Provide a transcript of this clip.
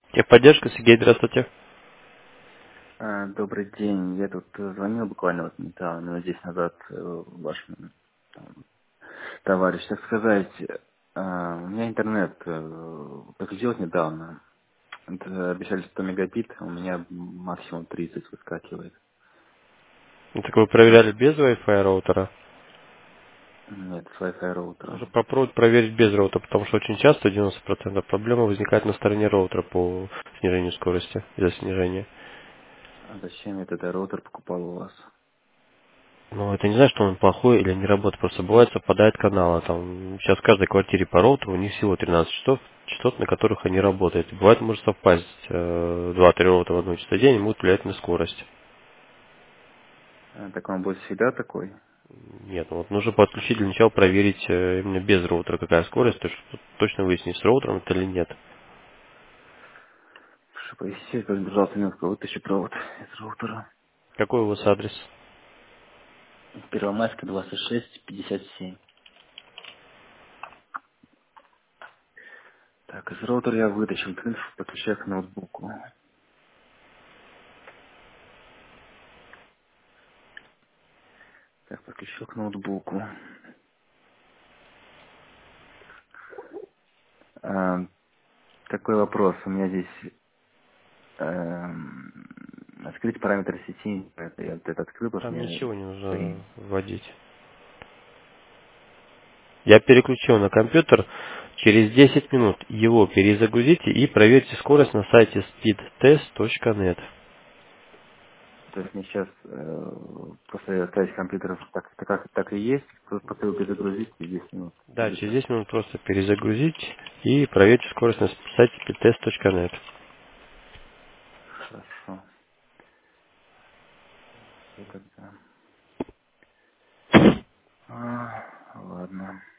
Техподдержка, Сергей, здравствуйте. Добрый день. Я тут звонил буквально вот недавно, минут 10 назад, вашему там, товарищу, так сказать. У меня интернет подключился недавно. Это обещали 100 мегабит, у меня максимум 30 выскакивает. Ну, так вы проверяли без Wi-Fi роутера? Нет, с Wi-Fi Нужно роутером. попробовать проверить без роутера, потому что очень часто, 90% проблема возникает на стороне роутера по снижению скорости, из-за снижения. А зачем я тогда роутер покупал у вас? Ну, это не значит, что он плохой или не работает, просто бывает совпадает каналы. Там сейчас в каждой квартире по роутеру у них всего 13 частот, на которых они работают. И бывает может совпасть 2-3 роутера в одну частоту день и могут влиять на скорость. Так он будет всегда такой? Нет, ну вот нужно подключить для начала проверить именно без роутера какая скорость, то есть точно выяснить, с роутером это или нет. Слушай, поясни, как держался минутку, вытащи провод из роутера. Какой у вас адрес? Первомайская, 26-57. Так, из роутера я вытащил принцип, подключаю к ноутбуку. Так, подключил к ноутбуку. А, такой вопрос. У меня здесь открыть параметры сети. Я вот это открыл, потому что Там мне ничего не нужно свои. вводить. Я переключил на компьютер. Через 10 минут его перезагрузите и проверьте скорость на сайте speedtest.net. То есть мне сейчас просто оставить компьютер так и есть, просто его перезагрузить и 10 минут. Да, Или через что? 10 минут просто перезагрузить и проверьте скорость на сайте speedtest.net. Хорошо. Всё тогда. Ладно.